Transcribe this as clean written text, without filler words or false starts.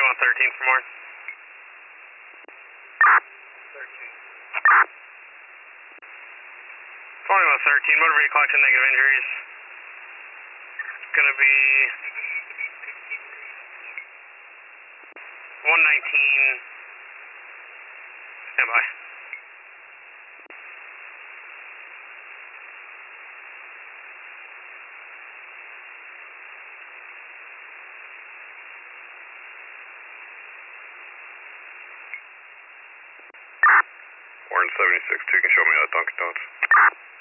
4113 for more. 4113, motor vehicle collection, negative injuries. It's going to be 119. Stand by. Orange 76, you can show me that Dunkin' Donuts.